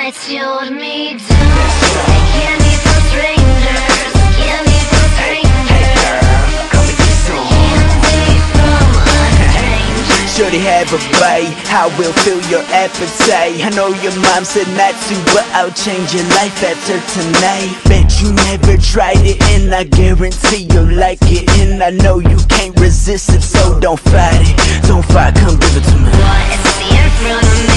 nights you hold me down. I can't be for strangers, can't be for strangers. Come and get some. Can't be from a stranger. Shorty have a bite, I will fill your appetite. I know your mom said not to, but I'll change your life after tonight. Bet you never tried it, and I guarantee you'll like it. And I know you can't resist it, so don't fight it. Don't fight, come give it to me. What's in front of me?